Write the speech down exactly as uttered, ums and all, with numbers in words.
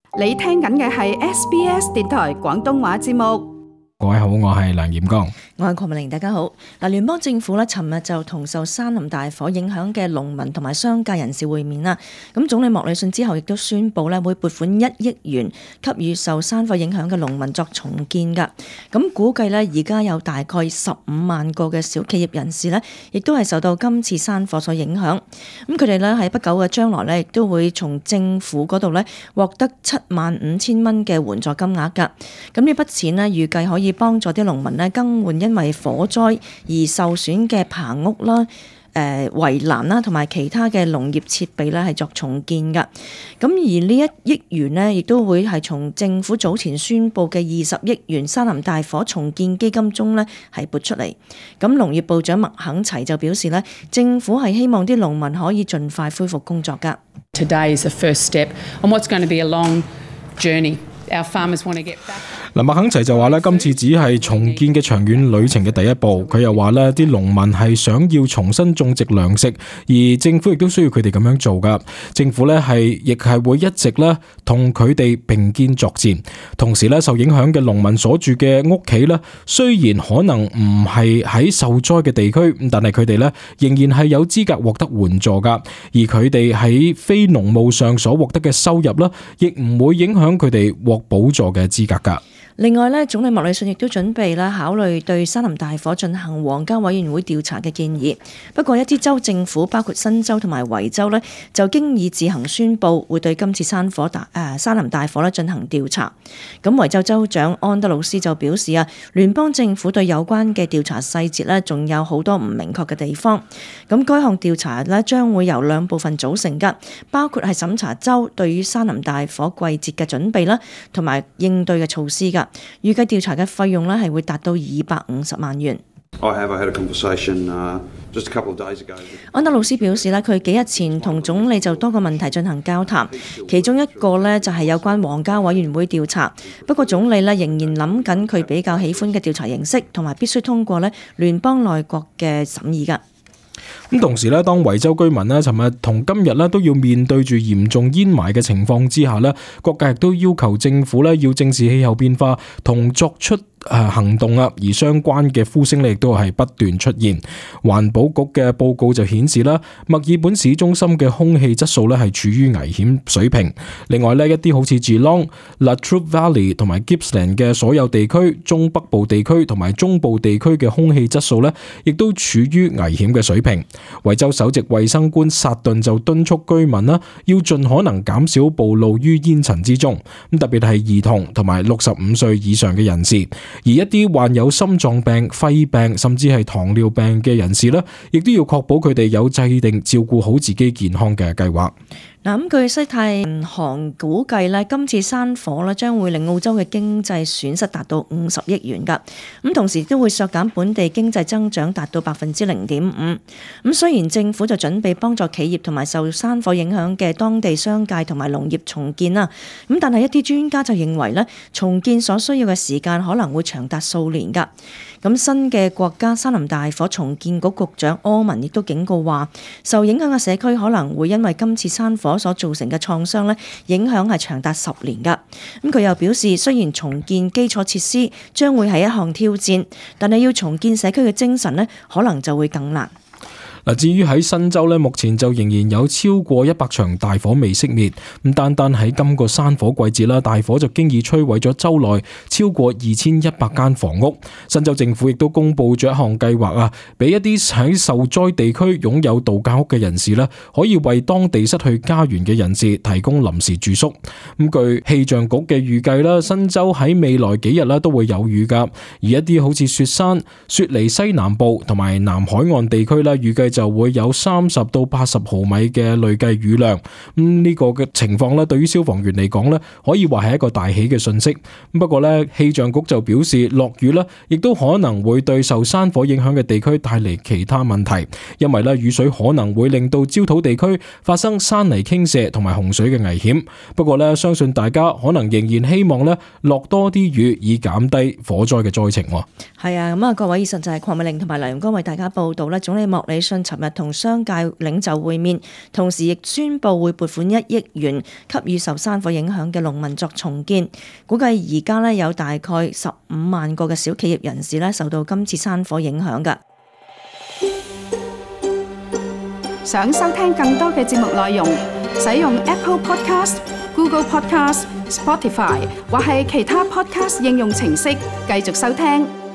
你聽緊嘅係 S B S 電台廣東話節目。 各位好，我係梁炎剛， 我係鄺美玲，大家好。嗱，聯邦政府咧，尋日就同受山林大火影響嘅農民同埋商界人士會面啦。咁總理莫里遜之後亦都宣布咧，會撥款一億元給予受山火影響嘅農民作重建噶。咁估計咧，而家有大概十五萬個嘅小企業人士咧，亦都係受到今次山火所影響。咁佢哋咧喺不久嘅將來咧，亦都會從政府嗰度咧獲得七萬五千蚊嘅援助金額噶。咁呢筆錢咧，預計可以幫助啲農民咧更換因為火災而受損嘅棚屋啦、誒圍欄啦，同埋其他嘅農業設備咧係作重建噶。咁而呢一億元咧，亦都會係從政府早前宣布嘅二十億元山林大火重建基金中咧係撥出嚟。咁農業部長麥肯齊就表示咧，政府係希望啲農民可以盡快恢復工作噶。 Today is the first step on what's going to be a long journey. Our farmers want to get back. 嗱，麥肯齊就話咧，今次只係重建嘅長遠旅程嘅第一步。佢又話咧，啲農民係想要重新種植糧食，而政府亦都需要佢哋咁樣做噶。政府咧係亦係會一直咧同佢哋並肩作戰。同時咧，受影響嘅農民所住嘅屋企咧，雖然可能唔係喺受災嘅地區，但係佢哋咧仍然係有資格獲得援助噶。而佢哋喺非農務上所獲得嘅收入咧，亦唔會影響佢哋獲補助嘅資格噶。 另外咧，總理莫里遜亦都準備啦考慮對山林大火進行皇家委員會調查嘅建議。不過一啲州政府，包括新州同埋維州咧，就經已自行宣布會對今次山火大誒、呃、山林大火咧進行調查。咁維州州長安德魯斯就表示啊，聯邦政府對有關嘅調查細節咧，仲有好多唔明確嘅地方。咁該項調查咧將會由兩部分組成㗎，包括係審查州對於山林大火季節嘅準備啦，同埋應對嘅措施㗎。預計調查嘅費用咧係會達到二百五十萬元。安德魯斯表示咧，佢幾日前同總理就多個問題進行交談，其中一個咧就係有關皇家委員會調查。不過總理咧仍然諗緊佢比較喜歡嘅調查形式，同埋必須通過咧聯邦內閣嘅審議㗎。 咁同時咧，當維州居民咧，尋日同今日咧都要面對住嚴重煙霾嘅情況之下咧，各界亦都要求政府咧要正視氣候變化同作出誒行動啊，而相關嘅呼聲咧亦都係不斷出現。環保局嘅報告就顯示啦，墨爾本市中心嘅空氣質素咧係處於危險水平。另外咧，一啲好似 Geelong、Latrobe Valley 同埋 Gippsland 嘅所有地區、中北部地區同埋中部地區嘅空氣質素咧，亦都處於危險嘅水平。維州首席衛生官薩頓就敦促居民啦，要盡可能減少暴露於煙塵之中。咁特別係兒童同埋六十五歲以上嘅人士。而一啲患有心臟病、肺病甚至係糖尿病嘅人士呢，亦都要確保佢哋有制定照顧好自己健康嘅計劃。 嗱，咁據西太銀行估計咧，今次山火咧將會令澳洲嘅經濟損失達到五十億元㗎。咁同時都會削減本地經濟增長達到百分之零點五。咁雖然政府就準備幫助企業同埋受山火影響嘅當地商界同埋農業重建啦，咁但係一啲專家就認為咧，重建所需要嘅時間可能會長達數年㗎。咁新嘅國家山林大火重建局局長柯文亦都警告話，受影響嘅社區可能會因為今次山火所造成嘅創傷咧，影響係長達十年㗎。咁佢又表示，雖然重建基礎設施將會係一項挑戰，但係要重建社區嘅精神咧，可能就會更難。 嗱，至於喺新州咧，目前就仍然有超過一百場大火未熄滅。咁單單喺今個山火季節啦，大火就經已摧毀咗州內超過二千一百間房屋。新州政府亦都公布咗一項計劃啊，俾一啲喺受災地區擁有度假屋嘅人士咧，可以為當地失去家園嘅人士提供臨時住宿。咁據氣象局嘅預計啦，新州喺未來幾日咧都會有雨噶。而一啲好似雪山、雪梨西南部同埋南海岸地區咧，預計就會有三十到八十毫米嘅累計雨量。咁呢個嘅情況咧，對於消防員嚟講咧，可以話係一個大喜嘅訊息。不過咧，氣象局就表示，落雨咧，亦都可能會對受山火影響嘅地區帶嚟其他問題，因為咧雨水可能會令到焦土地區發生山泥傾瀉同埋洪水嘅危險。不過咧，相信大家可能仍然希望咧落多啲雨，以減低火災嘅災情。 係啊，咁啊，各位以上就係鄺美玲同埋梁陽光為大家報道咧，總理莫里遜尋日同商界領袖會面，同時亦宣布會撥款一億元給予受山火影響嘅農民作重建。估計而家咧有大概十五萬個嘅小企業人士咧受到今次山火影響㗎。 想收聽更多嘅節目內容，使用 Apple Podcast、Google Podcast、Spotify 或係其他 Podcast 應用程式繼續收聽。